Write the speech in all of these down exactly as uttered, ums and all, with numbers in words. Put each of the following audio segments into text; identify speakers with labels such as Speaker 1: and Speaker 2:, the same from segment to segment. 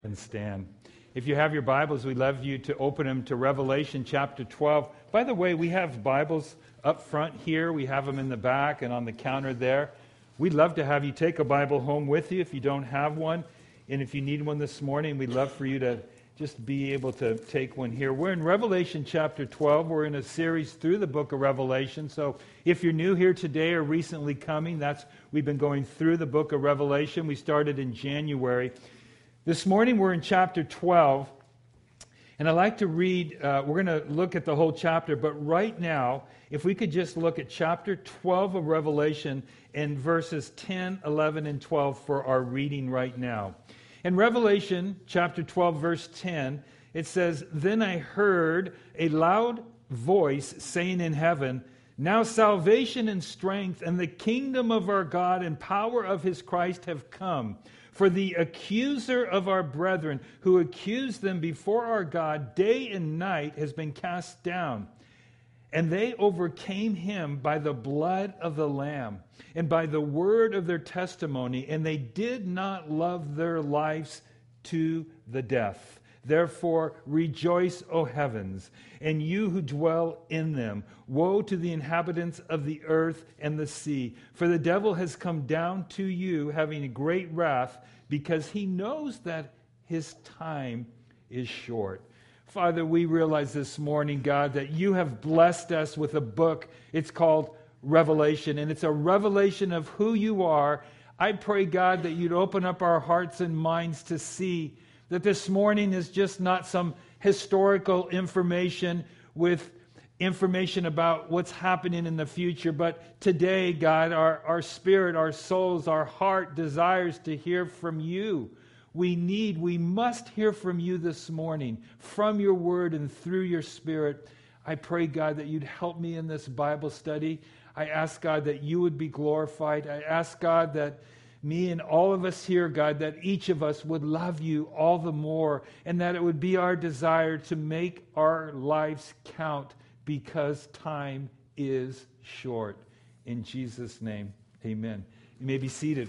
Speaker 1: And stand. If you have your Bibles, we'd love you to open them to Revelation chapter twelve. By the way, we have Bibles up front here. We have them in the back and on the counter there. We'd love to have you take a Bible home with you if you don't have one. And if you need one this morning, we'd love for you to just be able to take one here. We're in Revelation chapter twelve. We're in a series through the book of Revelation. So if you're new here today or recently coming, that's we've been going through the book of Revelation. We started in January. This morning we're in chapter twelve, and I'd like to read, uh, we're going to look at the whole chapter, but right now, if we could just look at chapter twelve of Revelation and verses ten, eleven, and twelve for our reading right now. In Revelation chapter twelve, verse ten, it says, "Then I heard a loud voice saying in heaven, 'Now salvation and strength and the kingdom of our God and power of his Christ have come. For the accuser of our brethren, who accused them before our God day and night, has been cast down. And they overcame him by the blood of the Lamb and by the word of their testimony, and they did not love their lives to the death. Therefore rejoice, O heavens, and you who dwell in them. Woe to the inhabitants of the earth and the sea, for the devil has come down to you, having a great wrath, because he knows that his time is short.'" Father, we realize this morning, God, that you have blessed us with a book. It's called Revelation, and it's a revelation of who you are. I pray, God, that you'd open up our hearts and minds to see that this morning is just not some historical information with information about what's happening in the future, but today, God, our, our spirit, our souls, our heart desires to hear from you. We need, we must hear from you this morning, from your word and through your spirit. I pray, God, that you'd help me in this Bible study. I ask, God, that you would be glorified. I ask, God, that me and all of us here, God, that each of us would love you all the more, and that it would be our desire to make our lives count, because time is short. In Jesus' name, amen. You may be seated.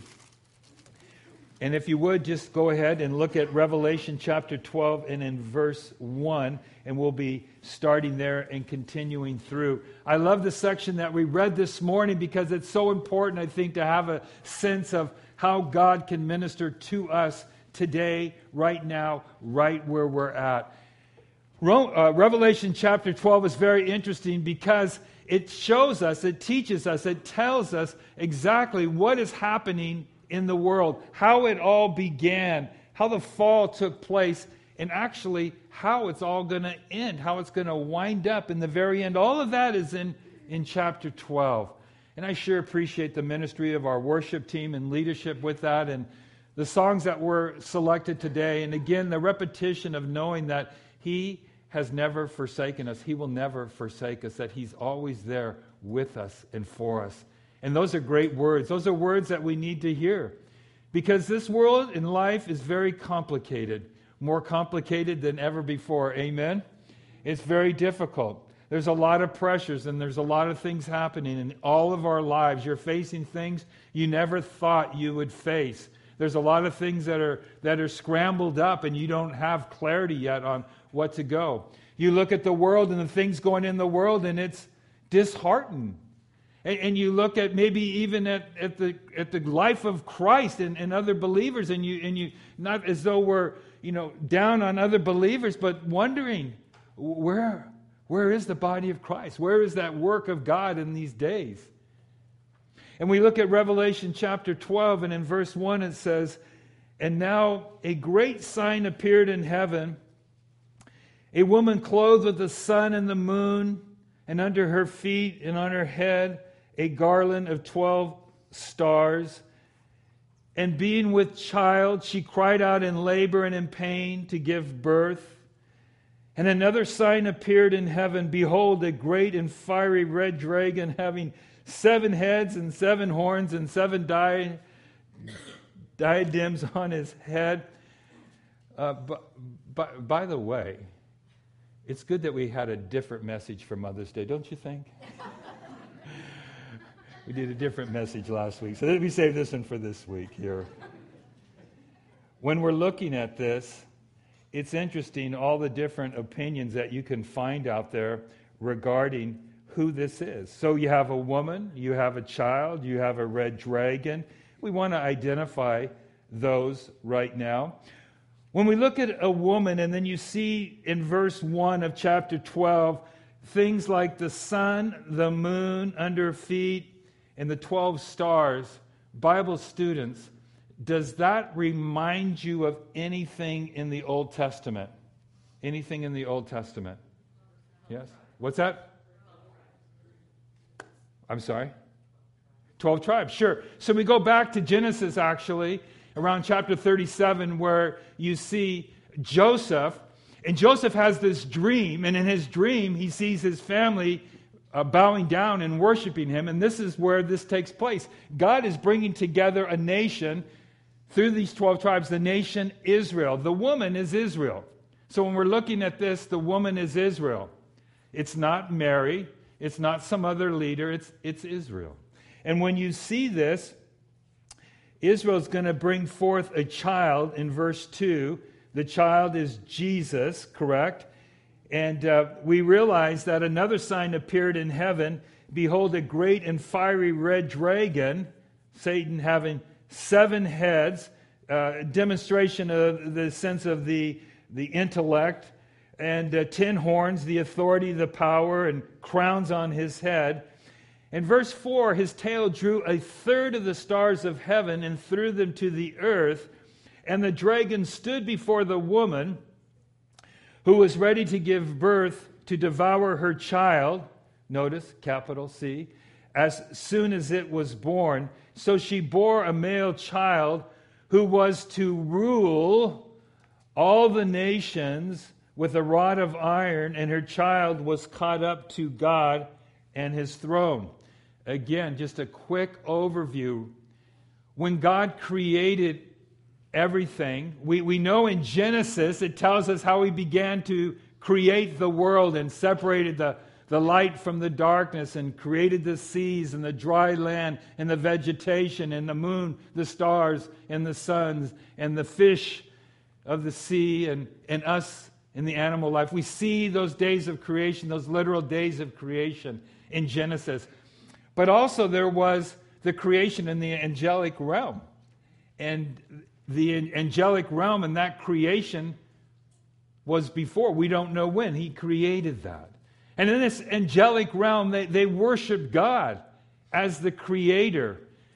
Speaker 1: And if you would, just go ahead and look at Revelation chapter twelve and in verse one, and we'll be starting there and continuing through. I love the section that we read this morning because it's so important, I think, to have a sense of how God can minister to us today, right now, right where we're at. Revelation chapter twelve is very interesting because it shows us, it teaches us, it tells us exactly what is happening in the world, how it all began, how the fall took place, and actually how it's all going to end, how it's going to wind up in the very end. All of that is in, in chapter twelve. And I sure appreciate the ministry of our worship team and leadership with that, and the songs that were selected today. And again, the repetition of knowing that He has never forsaken us. He will never forsake us, that He's always there with us and for us. And those are great words. Those are words that we need to hear. Because this world and life is very complicated. More complicated than ever before. Amen? It's very difficult. There's a lot of pressures and there's a lot of things happening in all of our lives. You're facing things you never thought you would face. There's a lot of things that are that are scrambled up and you don't have clarity yet on what to go. You look at the world and the things going in the world and it's disheartening. And, and you look at maybe even at, at the at the life of Christ and, and other believers, and you and you not as though we're you know down on other believers, but wondering where where is the body of Christ? Where is that work of God in these days? And we look at Revelation chapter twelve, and in verse one it says, "And now a great sign appeared in heaven, a woman clothed with the sun and the moon, and under her feet and on her head a garland of twelve stars. And being with child, she cried out in labor and in pain to give birth. And another sign appeared in heaven. Behold, a great and fiery red dragon, having seven heads and seven horns and seven di- diadems on his head." Uh, but, but, by the way, it's good that we had a different message for Mother's Day, don't you think? We did a different message last week, so let me save this one for this week here. when we're looking at this, it's interesting all the different opinions that you can find out there regarding who this is. So you have a woman, you have a child, you have a red dragon. We want to identify those right now. When we look at a woman, and then you see in verse one of chapter twelve, things like the sun, the moon under her feet, and the twelve stars, Bible students, does that remind you of anything in the Old Testament? Anything in the Old Testament? Yes? What's that? I'm sorry? Twelve tribes, sure. So we go back to Genesis, actually, around chapter thirty-seven, where you see Joseph, and Joseph has this dream, and in his dream, he sees his family uh, bowing down and worshiping him, and this is where this takes place. God is bringing together a nation through these twelve tribes, the nation Israel. The woman is Israel. So when we're looking at this, the woman is Israel. It's not Mary. It's not some other leader. It's, it's Israel. And when you see this, Israel is going to bring forth a child in verse two. The child is Jesus, correct? And uh, we realize that another sign appeared in heaven. Behold, a great and fiery red dragon, Satan having seven heads, uh, demonstration of the sense of the, the intellect, and uh, ten horns, the authority, the power, and crowns on his head. In verse four, his tail drew a third of the stars of heaven and threw them to the earth. And the dragon stood before the woman who was ready to give birth to devour her child. Notice, capital C. As soon as it was born. So she bore a male child who was to rule all the nations with a rod of iron, and her child was caught up to God and his throne. Again, just a quick overview. When God created everything, we, we know in Genesis it tells us how he began to create the world and separated the, the light from the darkness and created the seas and the dry land and the vegetation and the moon, the stars and the suns and the fish of the sea and, and us in the animal life. We see those days of creation, those literal days of creation in Genesis. But also there was the creation in the angelic realm. And the angelic realm and that creation was before. We don't know when. He created that. And in this angelic realm, they, they worshiped God as the creator.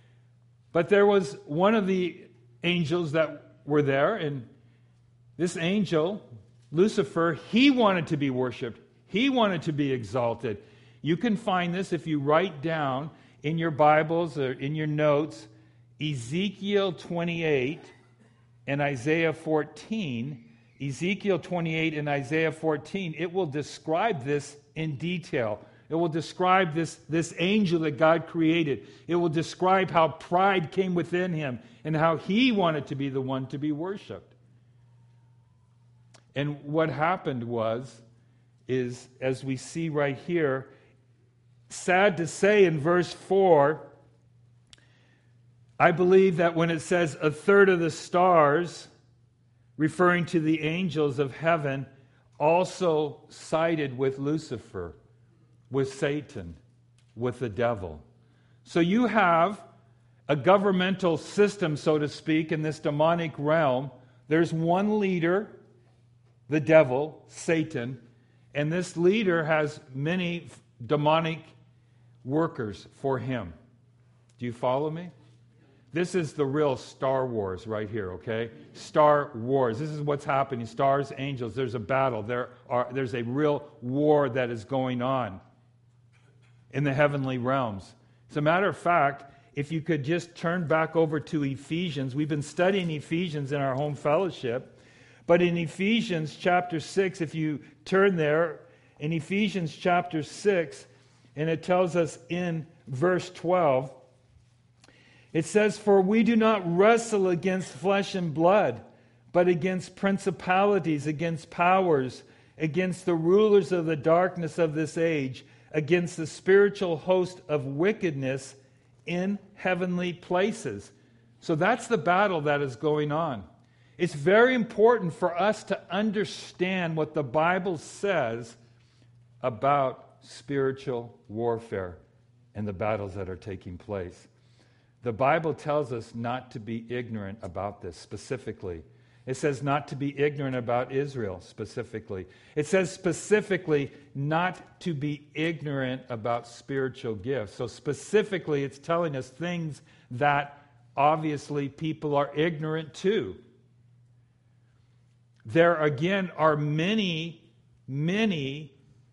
Speaker 1: But there was one of the angels that were there, and this angel, Lucifer, he wanted to be worshipped. He wanted to be exalted. You can find this if you write down in your Bibles or in your notes, Ezekiel twenty-eight and Isaiah fourteen. Ezekiel twenty-eight and Isaiah fourteen, it will describe this in detail. It will describe this, this angel that God created. It will describe how pride came within him and how he wanted to be the one to be worshipped. And what happened was, is as we see right here, sad to say in verse four, I believe that when it says a third of the stars, referring to the angels of heaven, also sided with Lucifer, with Satan, with the devil. So you have a governmental system, so to speak, in this demonic realm. There's one leader, the devil, Satan, and this leader has many demonic workers for him. Do you follow me? This is the real Star Wars right here, okay? Star Wars. This is what's happening. Stars, angels. There's a battle. There are. There's a real war that is going on in the heavenly realms. As a matter of fact, if you could just turn back over to Ephesians. We've been studying Ephesians in our home fellowship. But in Ephesians chapter six, if you turn there, in Ephesians chapter six, and it tells us in verse twelve, it says, "For we do not wrestle against flesh and blood, but against principalities, against powers, against the rulers of the darkness of this age, against the spiritual host of wickedness in heavenly places." So that's the battle that is going on. It's very important for us to understand what the Bible says about spiritual warfare and the battles that are taking place. The Bible tells us not to be ignorant about this specifically. It says not to be ignorant about Israel specifically. It says specifically not to be ignorant about spiritual gifts. So specifically, it's telling us things that obviously people are ignorant to. There again are many, many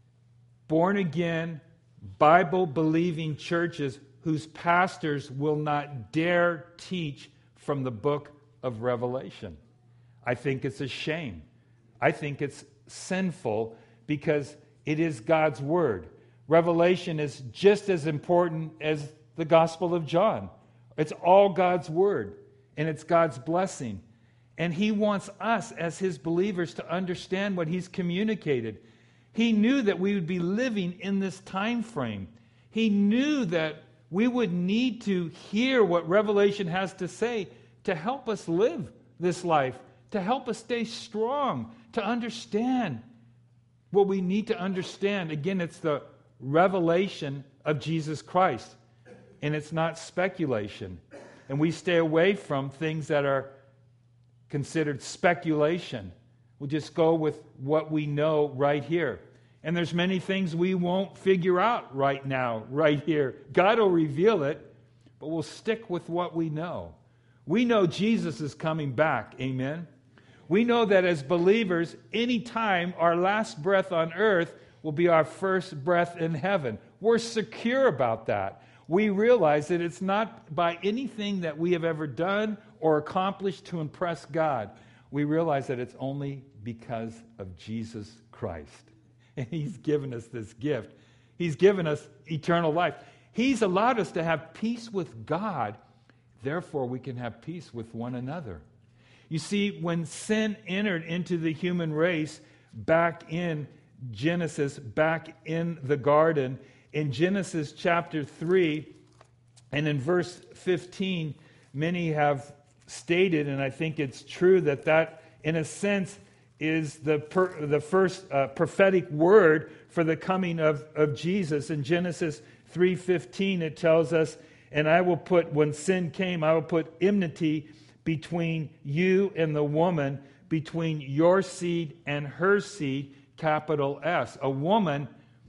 Speaker 1: born-again, Bible-believing churches whose pastors will not dare teach from the book of Revelation. I think it's a shame. I think it's sinful because it is God's Word. Revelation is just as important as the Gospel of John. It's all God's Word, and it's God's blessing. And He wants us as His believers to understand what He's communicated. He knew that we would be living in this time frame. He knew that we would need to hear what Revelation has to say to help us live this life, to help us stay strong, to understand what we need to understand. Again, it's the revelation of Jesus Christ, and it's not speculation. And we stay away from things that are considered speculation. We'll just go with what we know right here. And there's many things we won't figure out right now, right here. God will reveal it, but we'll stick with what we know. We know Jesus is coming back. Amen. We know that as believers, any time our last breath on earth will be our first breath in heaven. We're secure about that. We realize that it's not by anything that we have ever done or accomplished to impress God. We realize that it's only because of Jesus Christ. And He's given us this gift. He's given us eternal life. He's allowed us to have peace with God. Therefore, we can have peace with one another. You see, when sin entered into the human race back in Genesis, back in the garden, in Genesis chapter three, and in verse fifteen, many have stated, and I think it's true, that that, in a sense, is the per, the first uh, prophetic word for the coming of, of Jesus. In Genesis three fifteen, it tells us, and I will put, when sin came, I will put enmity between you and the woman, between your seed and her seed, capital S. A woman,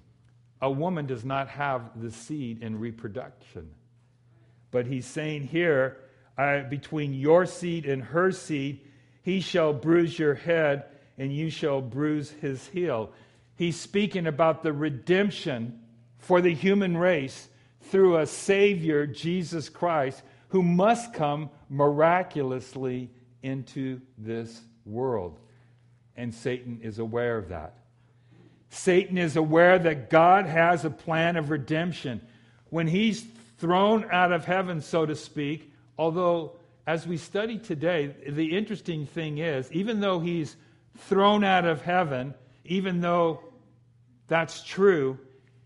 Speaker 1: a woman does not have the seed in reproduction. But he's saying here, I, between your seed and her seed, he shall bruise your head, and you shall bruise his heel. He's speaking about the redemption for the human race through a Savior, Jesus Christ, who must come miraculously into this world. And Satan is aware of that. Satan is aware that God has a plan of redemption. When he's thrown out of heaven, so to speak, although as we study today, the interesting thing is, even though he's thrown out of heaven, even though that's true,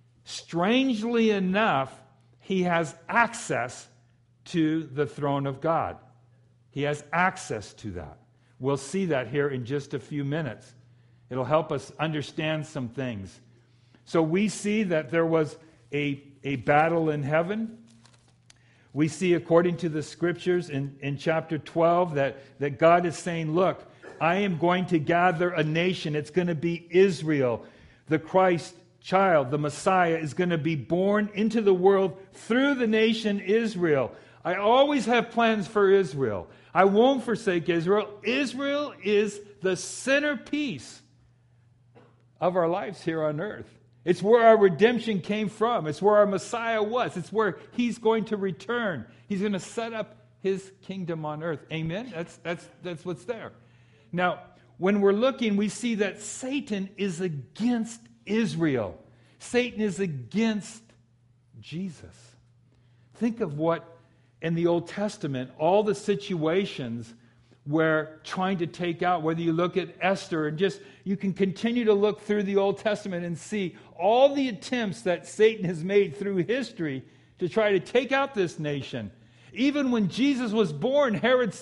Speaker 1: strangely enough, he has access to the throne of God. He has access to that. We'll see that here in just a few minutes. It'll help us understand some things. So we see that there was a, a battle in heaven. We see, according to the scriptures in, in chapter twelve, that, that God is saying, look, I am going to gather a nation. It's going to be Israel. The Christ child, the Messiah, is going to be born into the world through the nation Israel. I always have plans for Israel. I won't forsake Israel. Israel is the centerpiece of our lives here on earth. It's where our redemption came from. It's where our Messiah was. It's where He's going to return. He's going to set up His kingdom on earth. Amen? That's, that's, that's what's there. Now, when we're looking, we see that Satan is against Israel. Satan is against Jesus. Think of what in the Old Testament, all the situations where trying to take out, whether you look at Esther and just, you can continue to look through the Old Testament and see all the attempts that Satan has made through history to try to take out this nation. Even when Jesus was born, Herod said,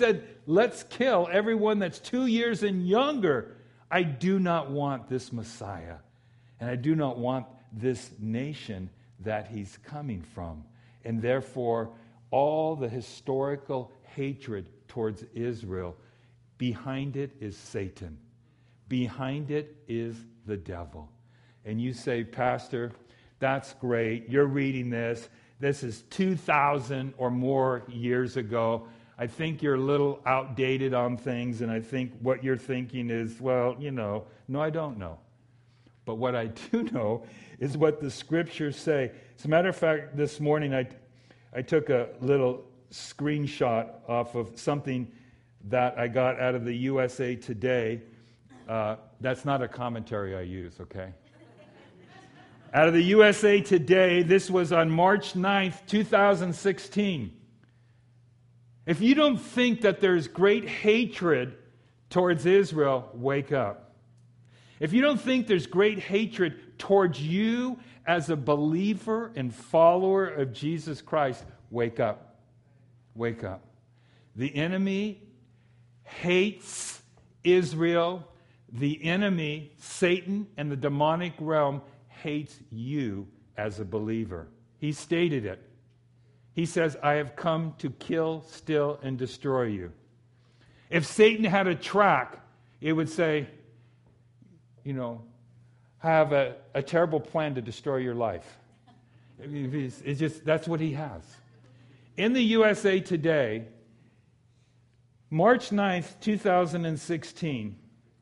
Speaker 1: let's kill everyone that's two years and younger. I do not want this Messiah. And I do not want this nation that he's coming from. And therefore, all the historical hatred towards Israel, behind it is Satan. Behind it is the devil. And you say, Pastor, that's great. You're reading this. This is two thousand or more years ago. I think you're a little outdated on things, and I think what you're thinking is, well, you know, no, I don't know. But what I do know is what the Scriptures say. As a matter of fact, this morning I, I took a little screenshot off of something that I got out of the U S A Today. Uh, that's not a commentary I use, okay? Out of the U S A Today, this was on March ninth, twenty sixteen. If you don't think that there's great hatred towards Israel, wake up. If you don't think there's great hatred towards you as a believer and follower of Jesus Christ, wake up. Wake up. The enemy hates Israel. The enemy, Satan, and the demonic realm hates you as a believer. He stated it. He says, I have come to kill, steal, and destroy you. If Satan had a track, it would say, you know, I have a, a terrible plan to destroy your life. It's, it's just, that's what he has. In the U S A Today, March ninth, twenty sixteen,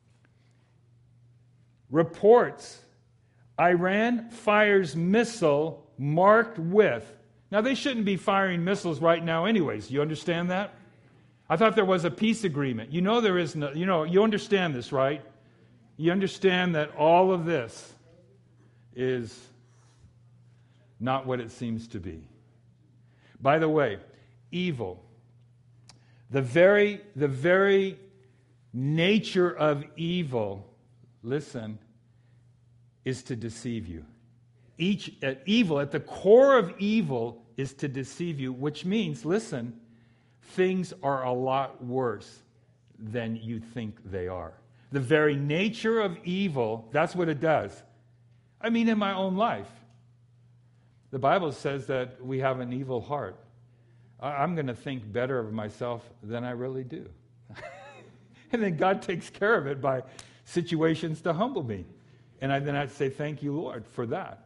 Speaker 1: reports Iran fires missile marked with. Now, they shouldn't be firing missiles right now anyways. You understand that? I thought there was a peace agreement. You know there is no, you know, you understand this, right? You understand that all of this is not what it seems to be. By the way, evil, the very, the very nature of evil, listen, is to deceive you. Each uh, evil, at the core of evil, is to deceive you, which means, listen, things are a lot worse than you think they are. The very nature of evil, that's what it does. I mean, in my own life, the Bible says that we have an evil heart. I'm going to think better of myself than I really do. And then God takes care of it by situations to humble me. And I, then I'd say, thank you, Lord, for that.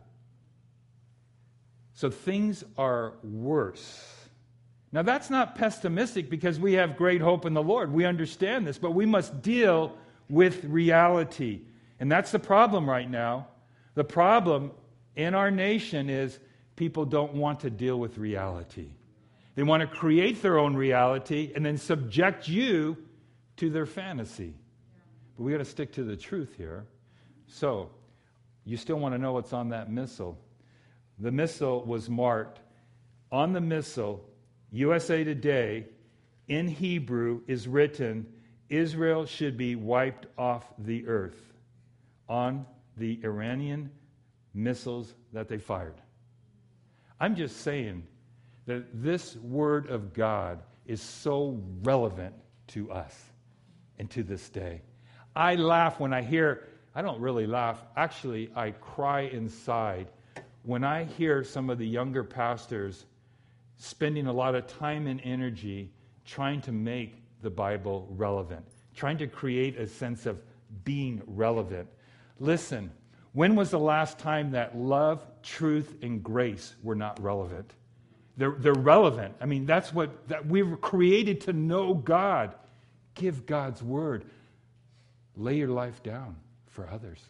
Speaker 1: So things are worse. Now, that's not pessimistic because we have great hope in the Lord. We understand this, but we must deal with reality. And that's the problem right now. The problem in our nation is people don't want to deal with reality. They want to create their own reality and then subject you to their fantasy. But we got to stick to the truth here. So, you still want to know what's on that missile. The missile was marked. On the missile, U S A Today, in Hebrew, is written, Israel should be wiped off the earth on the Iranian missiles that they fired. I'm just saying that this word of God is so relevant to us and to this day. I laugh when I hear, I don't really laugh, actually I cry inside when I hear some of the younger pastors spending a lot of time and energy trying to make the Bible relevant, trying to create a sense of being relevant. Listen, when was the last time that love, truth, and grace were not relevant? They're, they're relevant. I mean, that's what, that we were created to know God. Give God's word. Lay your life down for others.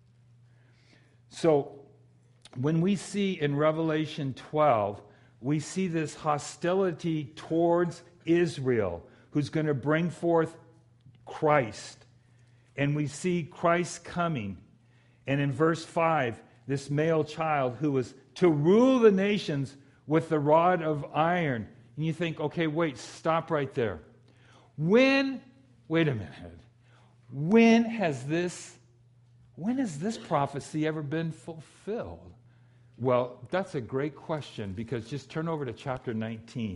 Speaker 1: So, when we see in Revelation twelve, we see this hostility towards Israel, who's going to bring forth Christ. And we see Christ coming. And in verse five, this male child who was to rule the nations with the rod of iron. And you think, okay, wait, stop right there. When, wait a minute, when has this, when has this prophecy ever been fulfilled? Well, that's a great question because just turn over to chapter nineteen.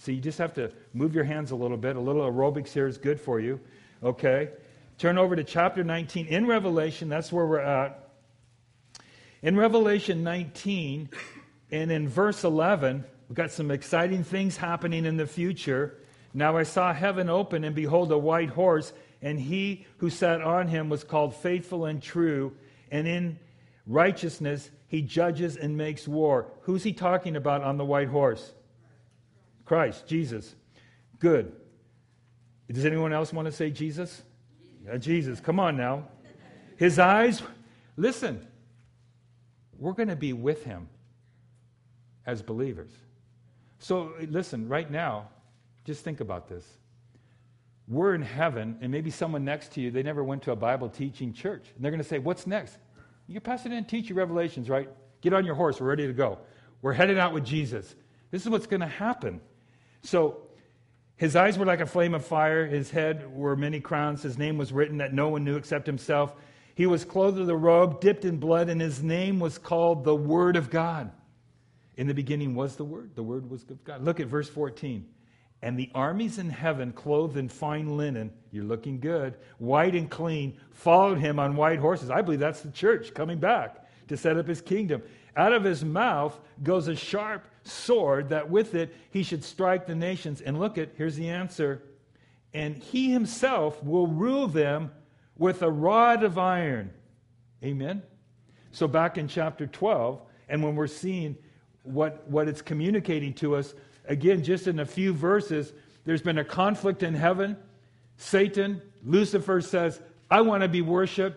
Speaker 1: So you just have to move your hands a little bit. A little aerobics here is good for you. Okay? Turn over to chapter nineteen. In Revelation, that's where we're at. In Revelation nineteen, and in verse eleven, we've got some exciting things happening in the future. Now I saw heaven open, and behold, a white horse, and he who sat on him was called Faithful and True, and in righteousness he judges and makes war. Who's he talking about on the white horse? Christ, Jesus. Good. Does anyone else want to say Jesus? Yeah, Jesus. Come on now. His eyes, listen, we're going to be with him as believers. So listen, right now, just think about this. We're in heaven, and maybe someone next to you, they never went to a Bible teaching church. And they're going to say, what's next? Your pastor didn't teach you Revelations, right? Get on your horse. We're ready to go. We're headed out with Jesus. This is what's going to happen. So his eyes were like a flame of fire. His head were many crowns. His name was written that no one knew except himself. He was clothed with a robe, dipped in blood, and his name was called the Word of God. In the beginning was the Word. The Word was of God. Look at verse fourteen. And the armies in heaven, clothed in fine linen, you're looking good, white and clean, followed him on white horses. I believe that's the church coming back to set up his kingdom. Out of his mouth goes a sharp sword, that with it he should strike the nations. And look at, here's the answer. And he himself will rule them with a rod of iron. Amen? So back in chapter twelve, and when we're seeing what, what it's communicating to us, again, just in a few verses, there's been a conflict in heaven. Satan, Lucifer says, I want to be worshipped.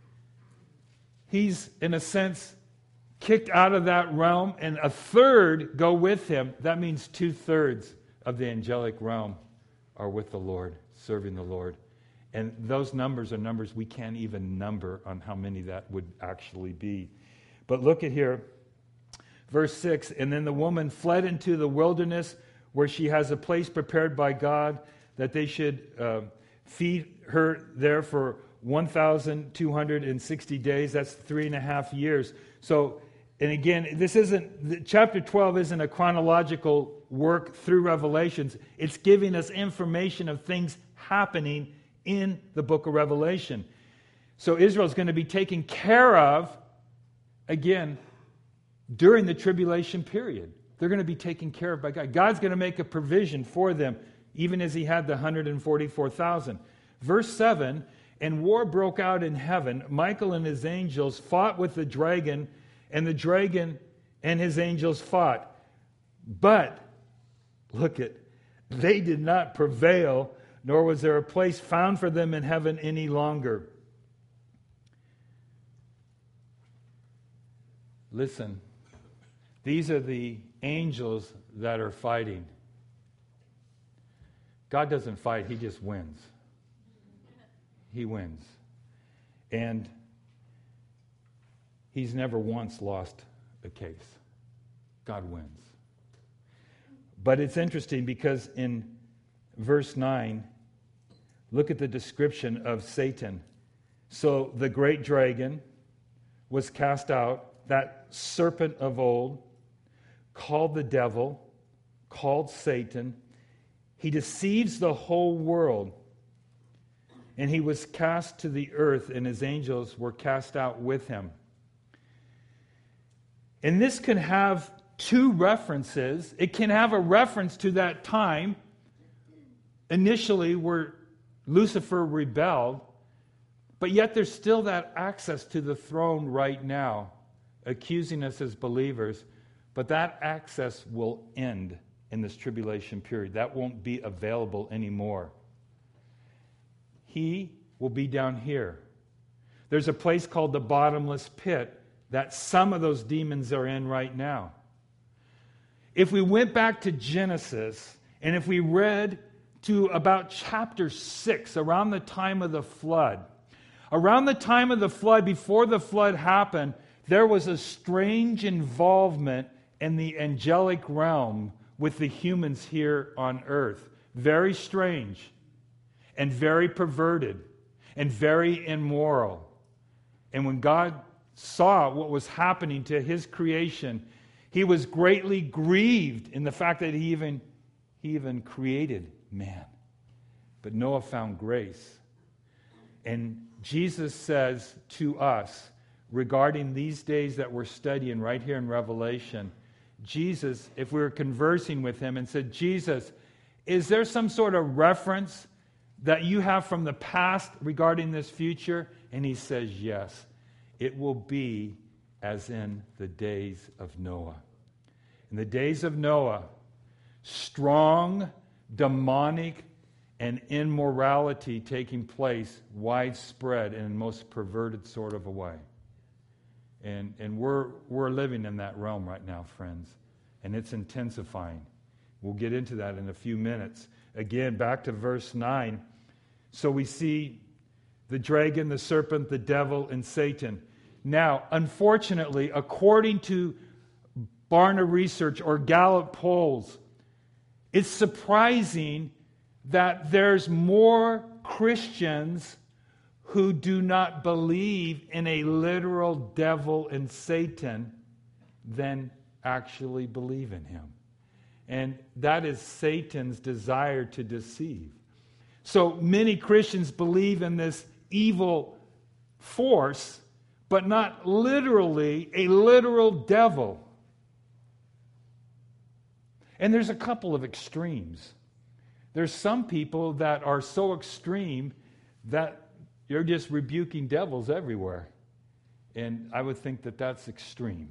Speaker 1: He's, in a sense, kicked out of that realm, and a third go with him. That means two-thirds of the angelic realm are with the Lord, serving the Lord. And those numbers are numbers we can't even number on how many that would actually be. But look at here, verse six, and then the woman fled into the wilderness where she has a place prepared by God that they should uh, feed her there for one thousand two hundred sixty days. That's three and a half years. So, and again, this isn't, chapter twelve isn't a chronological work through Revelations. It's giving us information of things happening in the book of Revelation. So Israel's going to be taken care of, again, during the tribulation period. They're going to be taken care of by God. God's going to make a provision for them, even as he had the one hundred forty-four thousand. Verse seven, and war broke out in heaven. Michael and his angels fought with the dragon, and the dragon and his angels fought. But, look at, they did not prevail, nor was there a place found for them in heaven any longer. Listen, these are the angels that are fighting. God doesn't fight, he just wins. He wins. And he's never once lost a case. God wins. But it's interesting because in verse nine, look at the description of Satan. So the great dragon was cast out, that serpent of old, called the devil, called Satan. He deceives the whole world. And he was cast to the earth, and his angels were cast out with him. And this can have two references. It can have a reference to that time, initially, where Lucifer rebelled, but yet there's still that access to the throne right now, accusing us as believers. But that access will end in this tribulation period. That won't be available anymore. He will be down here. There's a place called the bottomless pit that some of those demons are in right now. If we went back to Genesis, and if we read to about chapter six, around the time of the flood, around the time of the flood, before the flood happened, there was a strange involvement in the angelic realm with the humans here on earth. Very strange, and very perverted, and very immoral. And when God saw what was happening to his creation, he was greatly grieved in the fact that he even He even created man. But Noah found grace. And Jesus says to us, regarding these days that we're studying right here in Revelation, Jesus, if we were conversing with him and said, Jesus, is there some sort of reference that you have from the past regarding this future? And he says, yes, it will be as in the days of Noah. In the days of Noah, strong, demonic, and immorality taking place widespread in the most perverted sort of a way. And, and we're, we're living in that realm right now, friends. And it's intensifying. We'll get into that in a few minutes. Again, back to verse nine. So we see the dragon, the serpent, the devil, and Satan. Now, unfortunately, according to Barna Research or Gallup polls, it's surprising that there's more Christians who do not believe in a literal devil and Satan than actually believe in him. And that is Satan's desire to deceive. So many Christians believe in this evil force, but not literally a literal devil. And there's a couple of extremes. There's some people that are so extreme that you're just rebuking devils everywhere. And I would think that that's extreme.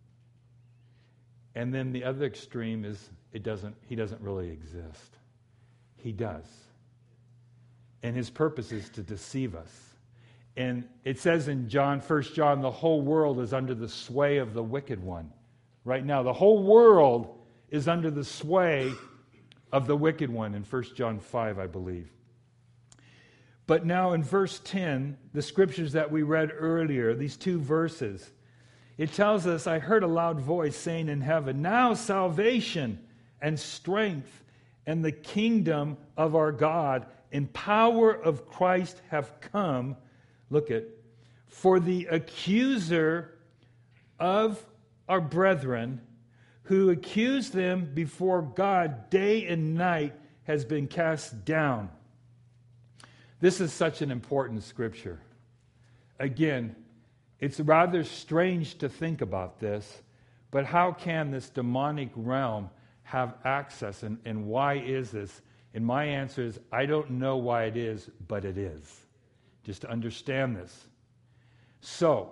Speaker 1: And then the other extreme is it doesn't, he doesn't really exist. He does. And his purpose is to deceive us. And it says in John, First John, the whole world is under the sway of the wicked one. Right now, the whole world is under the sway of the wicked one in First John five, I believe. But now in verse ten, the scriptures that we read earlier, these two verses, it tells us, I heard a loud voice saying in heaven, now salvation and strength and the kingdom of our God and power of Christ have come. Look at, for the accuser of our brethren who accused them before God day and night has been cast down. This is such an important scripture. Again, it's rather strange to think about this, but how can this demonic realm have access, and, and why is this? And my answer is, I don't know why it is, but it is. Just to understand this. So,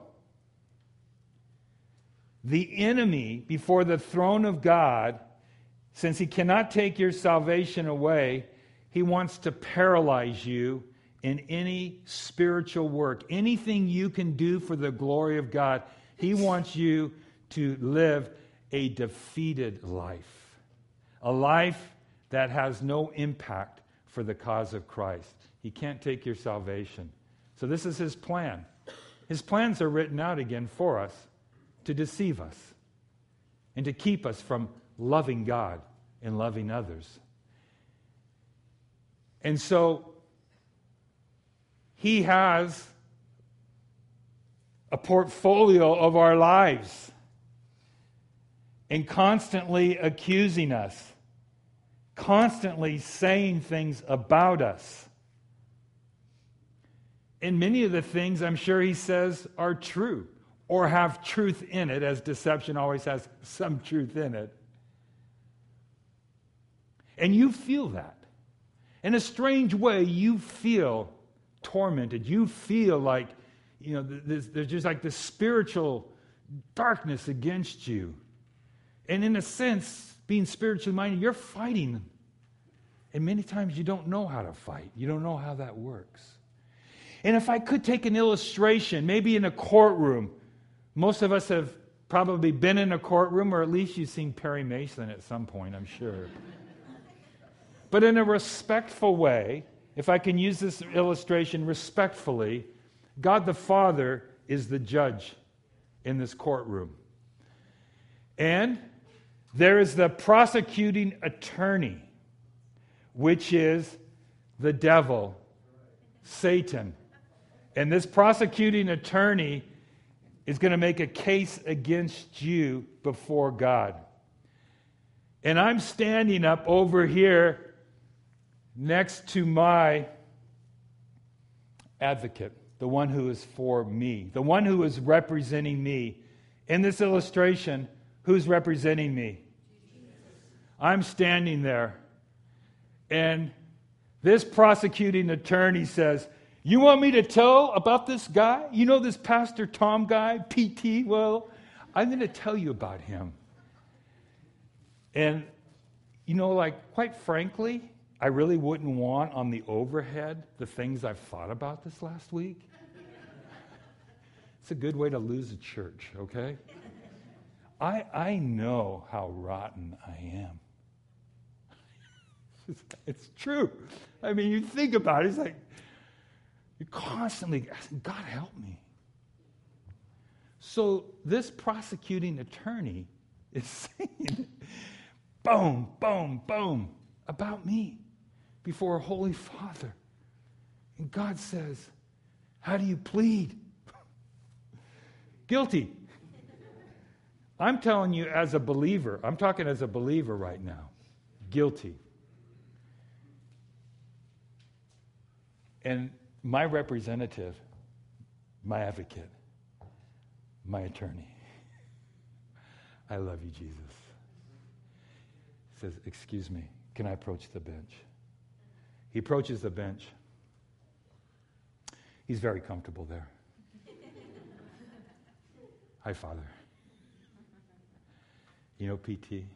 Speaker 1: the enemy before the throne of God, since he cannot take your salvation away, he wants to paralyze you in any spiritual work. Anything you can do for the glory of God, he wants you to live a defeated life. A life that has no impact for the cause of Christ. He can't take your salvation. So this is his plan. His plans are written out again for us to deceive us and to keep us from loving God and loving others. And so he has a portfolio of our lives and constantly accusing us, constantly saying things about us. And many of the things I'm sure he says are true or have truth in it, as deception always has some truth in it. And you feel that. In a strange way, you feel tormented. You feel like, you know, there's, there's just like this spiritual darkness against you. And in a sense, being spiritually minded, you're fighting. And many times you don't know how to fight. You don't know how that works. And if I could take an illustration, maybe in a courtroom, most of us have probably been in a courtroom, or at least you've seen Perry Mason at some point, I'm sure. But in a respectful way, if I can use this illustration respectfully, God the Father is the judge in this courtroom. And there is the prosecuting attorney, which is the devil, Satan. And this prosecuting attorney is going to make a case against you before God. And I'm standing up over here next to my advocate, the one who is for me, the one who is representing me. In this illustration, who's representing me? I'm standing there. And this prosecuting attorney says, you want me to tell about this guy? You know this Pastor Tom guy, P T? Well, I'm going to tell you about him. And, you know, like, quite frankly, I really wouldn't want on the overhead the things I've thought about this last week. It's a good way to lose a church, okay? I I know how rotten I am. It's, it's true. I mean, you think about it, it's like, you're constantly asking, God help me. So this prosecuting attorney is saying, boom, boom, boom, about me before a holy Father. And God says, how do you plead? Guilty. I'm telling you as a believer, I'm talking as a believer right now, guilty. And my representative, my advocate, my attorney, I love you, Jesus, says, excuse me, can I approach the bench? He approaches the bench. He's very comfortable there. Hi, Father. You know P T?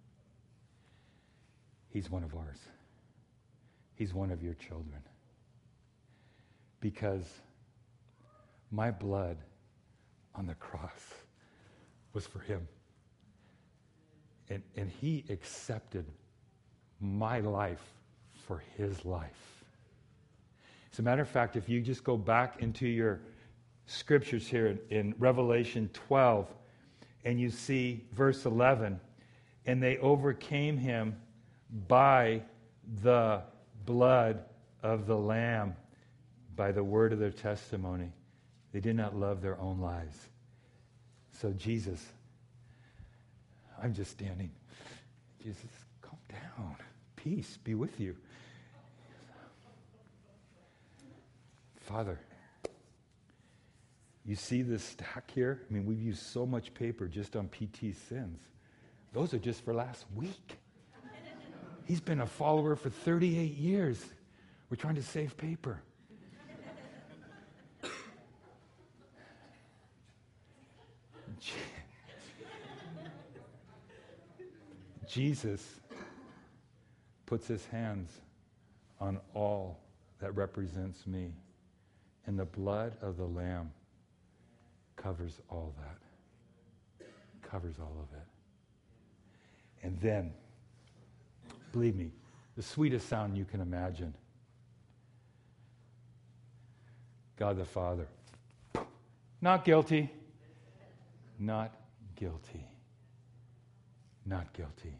Speaker 1: He's one of ours. He's one of your children. Because my blood on the cross was for him. And, and he accepted my life for his life. As a matter of fact, if you just go back into your scriptures here in, in Revelation twelve, and you see verse eleven, and they overcame him by the blood of the Lamb, by the word of their testimony. They did not love their own lives. So Jesus, I'm just standing. Jesus, calm down. Peace be with you. Father, you see this stack here? I mean, we've used so much paper just on P T's sins. Those are just for last week. He's been a follower for thirty-eight years. We're trying to save paper. Jesus puts his hands on all that represents me, and the blood of the Lamb covers all that. Covers all of it. And then, believe me, the sweetest sound you can imagine. God the Father. Not guilty. Not guilty. Not guilty.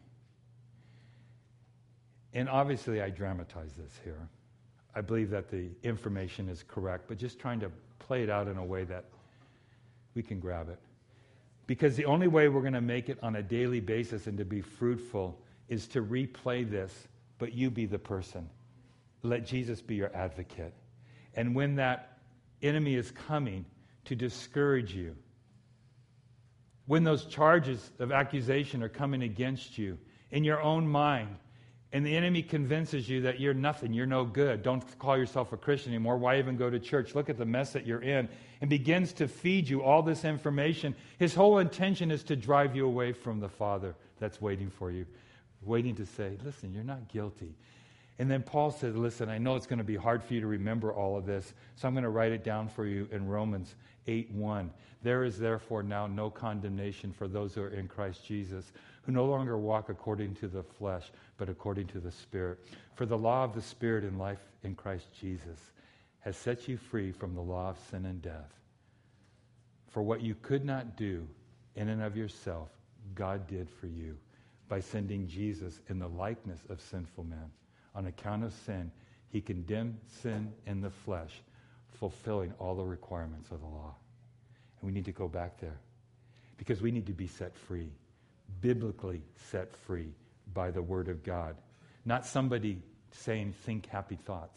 Speaker 1: And obviously I dramatize this here. I believe that the information is correct, but just trying to play it out in a way that we can grab it. Because the only way we're going to make it on a daily basis and to be fruitful is to replay this, but you be the person. Let Jesus be your advocate. And when that enemy is coming to discourage you, when those charges of accusation are coming against you in your own mind, and the enemy convinces you that you're nothing, you're no good, don't call yourself a Christian anymore, why even go to church? Look at the mess that you're in, and begins to feed you all this information. His whole intention is to drive you away from the Father that's waiting for you, waiting to say, listen, you're not guilty. And then Paul said, listen, I know it's going to be hard for you to remember all of this, so I'm going to write it down for you in Romans eight one. There is therefore now no condemnation for those who are in Christ Jesus, who no longer walk according to the flesh, but according to the Spirit. For the law of the Spirit in life in Christ Jesus has set you free from the law of sin and death. For what you could not do in and of yourself, God did for you by sending Jesus in the likeness of sinful men. On account of sin, he condemned sin in the flesh, fulfilling all the requirements of the law. And we need to go back there because we need to be set free, biblically set free, by the Word of God. Not somebody saying, think happy thoughts.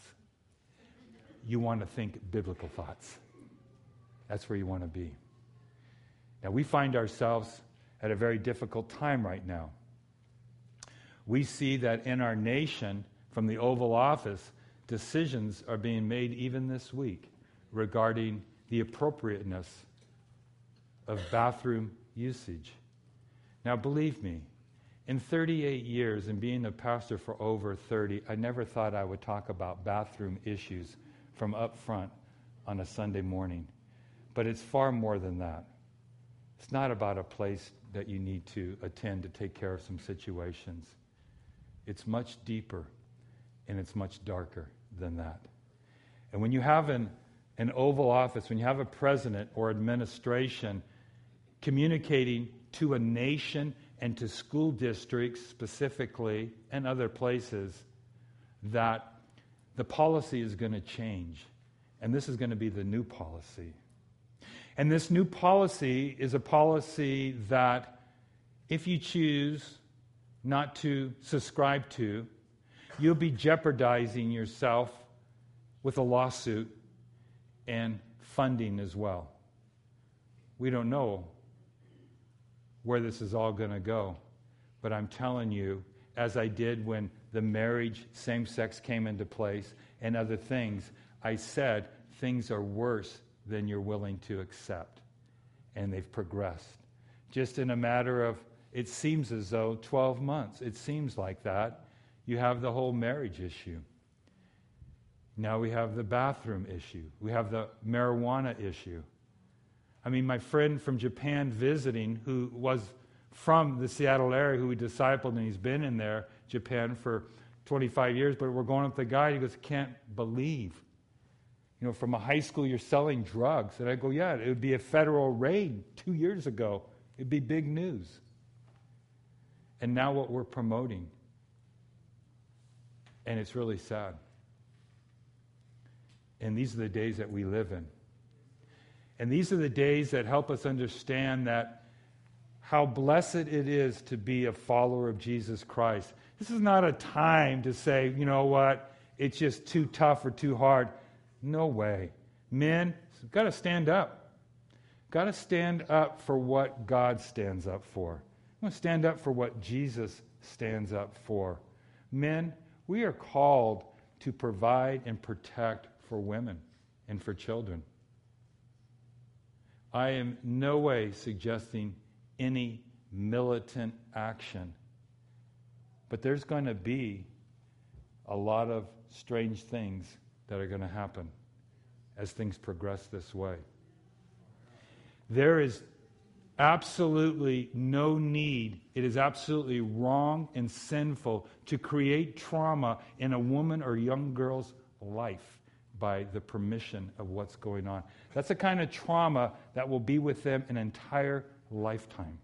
Speaker 1: You want to think biblical thoughts. That's where you want to be. Now, we find ourselves at a very difficult time right now. We see that in our nation, from the Oval Office, decisions are being made even this week regarding the appropriateness of bathroom usage. Now, believe me, in thirty-eight years and being a pastor for over thirty, I never thought I would talk about bathroom issues from up front on a Sunday morning. But it's far more than that. It's not about a place that you need to attend to take care of some situations. It's much deeper and it's much darker than that. And when you have an, an Oval Office, when you have a president or administration communicating to a nation and to school districts specifically and other places that the policy is going to change, and this is going to be the new policy. And this new policy is a policy that if you choose not to subscribe to, you'll be jeopardizing yourself with a lawsuit and funding as well. We don't know where this is all going to go, but I'm telling you, as I did when the marriage, same-sex came into place and other things, I said things are worse than you're willing to accept. And they've progressed. Just in a matter of, it seems as though twelve months, it seems like that, you have the whole marriage issue. Now we have the bathroom issue. We have the marijuana issue. I mean, my friend from Japan visiting, who was from the Seattle area, who we discipled, and he's been in there, Japan, for twenty-five years, but we're going with the guy, he goes, can't believe. You know, from a high school, you're selling drugs. And I go, yeah, it would be a federal raid two years ago. It'd be big news. And now what we're promoting. And it's really sad. And these are the days that we live in. And these are the days that help us understand that how blessed it is to be a follower of Jesus Christ. This is not a time to say, you know what, it's just too tough or too hard. No way. Men, got to stand up. Got to stand up for what God stands up for. We want to stand up for what Jesus stands up for. Men, we are called to provide and protect for women and for children. I am no way suggesting any militant action. But there's going to be a lot of strange things that are going to happen as things progress this way. There is absolutely no need, it is absolutely wrong and sinful to create trauma in a woman or young girl's life by the permission of what's going on. That's the kind of trauma that will be with them an entire lifetime.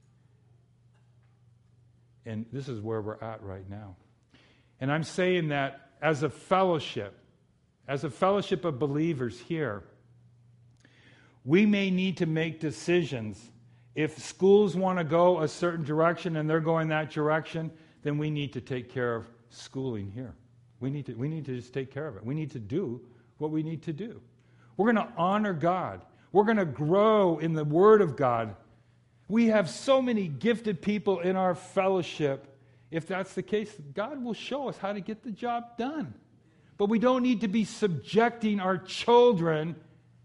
Speaker 1: And this is where we're at right now. And I'm saying that as a fellowship, as a fellowship of believers here, we may need to make decisions. If schools want to go a certain direction and they're going that direction, then we need to take care of schooling here. We need to, we need to just take care of it. We need to do what we need to do. We're going to honor God. We're going to grow in the Word of God. We have so many gifted people in our fellowship. If that's the case, God will show us how to get the job done. But we don't need to be subjecting our children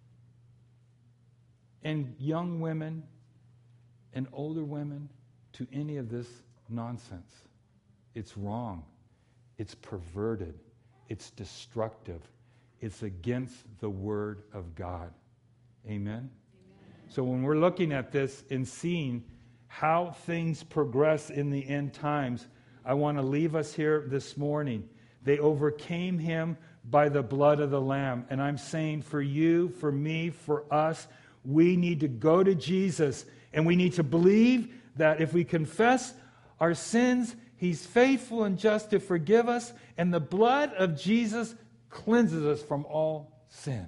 Speaker 1: and young women and older women to any of this nonsense. It's wrong. It's perverted. It's destructive. It's against the Word of God. Amen? Amen? So when we're looking at this and seeing how things progress in the end times, I want to leave us here this morning. They overcame him by the blood of the Lamb. And I'm saying for you, for me, for us, we need to go to Jesus and we need to believe that if we confess our sins, He's faithful and just to forgive us, and the blood of Jesus cleanses us from all sin.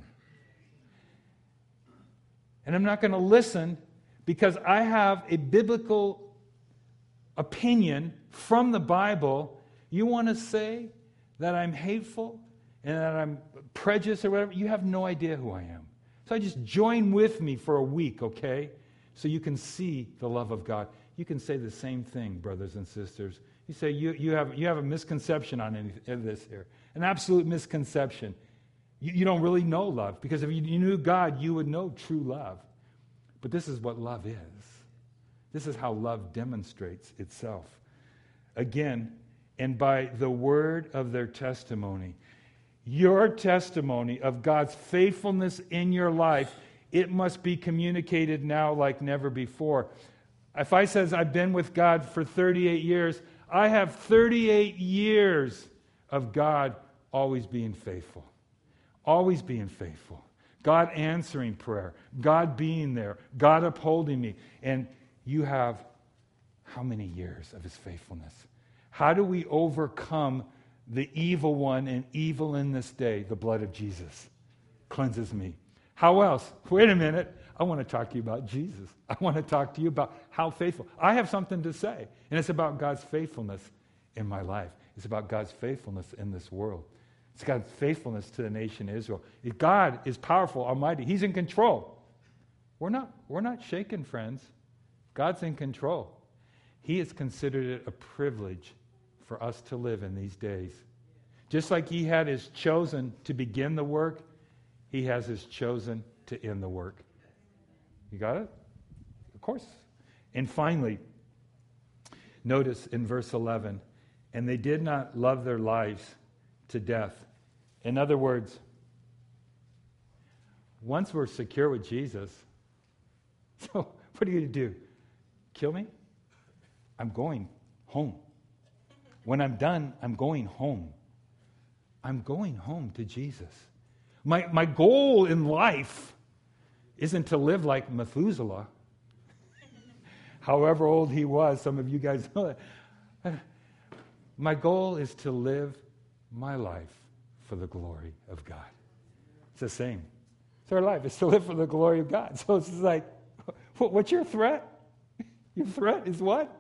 Speaker 1: And I'm not going to listen because I have a biblical opinion from the Bible, you want to say that I'm hateful and that I'm prejudiced or whatever, you have no idea who I am. So I just join with me for a week, okay? So you can see the love of God. You can say the same thing, brothers and sisters. You say you, you, have, you have a misconception on any of this here, an absolute misconception. You, you don't really know love, because if you, you knew God, you would know true love. But this is what love is. This is how love demonstrates itself. Again, and by the word of their testimony. Your testimony of God's faithfulness in your life, it must be communicated now like never before. If I says I've been with God for thirty-eight years, I have thirty-eight years of God always being faithful. Always being faithful. God answering prayer. God being there. God upholding me. And you have how many years of his faithfulness? How do we overcome the evil one and evil in this day? The blood of Jesus cleanses me. How else? Wait a minute. I want to talk to you about Jesus. I want to talk to you about how faithful. I have something to say, and it's about God's faithfulness in my life. It's about God's faithfulness in this world. It's God's faithfulness to the nation Israel. God is powerful, almighty. He's in control. We're not, we're not shaken, friends. God's in control. He has considered it a privilege for us to live in these days. Just like he had his chosen to begin the work, he has his chosen to end the work. You got it? Of course. And finally, notice in verse eleven, and they did not love their lives to death. In other words, once we're secure with Jesus, so what are you going to do? Kill me? I'm going home. When I'm done, I'm going home. I'm going home to Jesus. My, my goal in life isn't to live like Methuselah, however old he was. Some of you guys know that. My goal is to live my life for the glory of God. It's the same. It's our life. It's to live for the glory of God. So it's like, what's your threat? Your threat is what?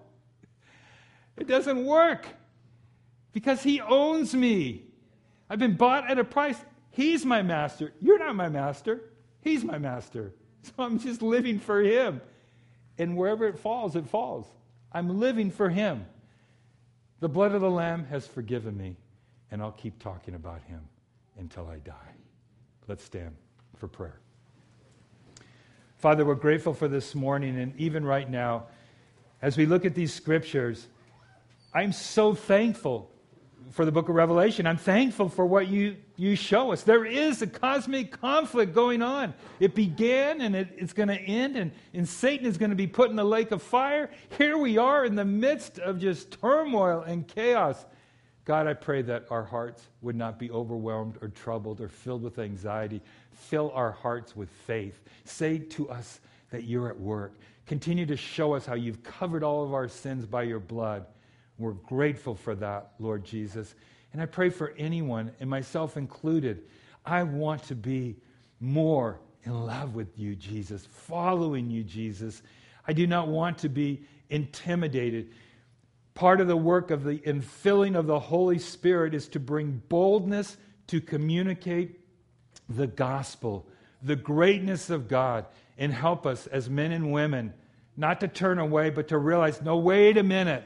Speaker 1: It doesn't work. Because he owns me. I've been bought at a price. He's my master. You're not my master. He's my master. So I'm just living for him. And wherever it falls, it falls. I'm living for him. The blood of the Lamb has forgiven me. And I'll keep talking about him until I die. Let's stand for prayer. Father, we're grateful for this morning, and even right now, as we look at these scriptures, I'm so thankful for the book of Revelation. I'm thankful for what you, you show us. There is a cosmic conflict going on. It began and it, it's going to end, and, and Satan is going to be put in the lake of fire. Here we are in the midst of just turmoil and chaos. God, I pray that our hearts would not be overwhelmed or troubled or filled with anxiety. Fill our hearts with faith. Say to us that you're at work. Continue to show us how you've covered all of our sins by your blood. We're grateful for that, Lord Jesus. And I pray for anyone, and myself included. I want to be more in love with you, Jesus, following you, Jesus. I do not want to be intimidated. Part of the work of the infilling of the Holy Spirit is to bring boldness to communicate the gospel, the greatness of God, and help us as men and women not to turn away, but to realize, no, wait a minute.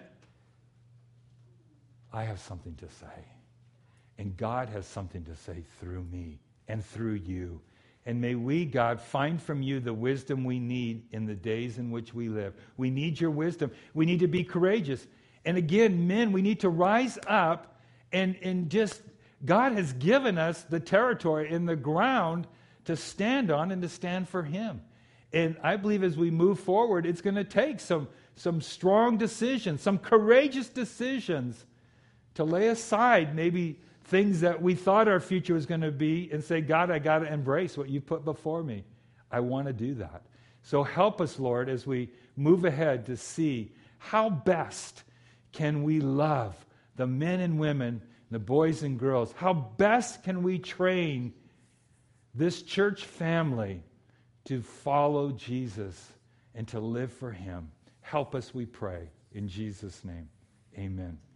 Speaker 1: I have something to say. And God has something to say through me and through you. And may we, God, find from you the wisdom we need in the days in which we live. We need your wisdom. We need to be courageous. And again, men, we need to rise up and, and just, God has given us the territory and the ground to stand on and to stand for him. And I believe as we move forward, it's going to take some, some strong decisions, some courageous decisions to lay aside maybe things that we thought our future was going to be and say, God, I got to embrace what you put before me. I want to do that. So help us, Lord, as we move ahead to see how best can we love the men and women, the boys and girls. How best can we train this church family to follow Jesus and to live for him. Help us, we pray. In Jesus' name, amen.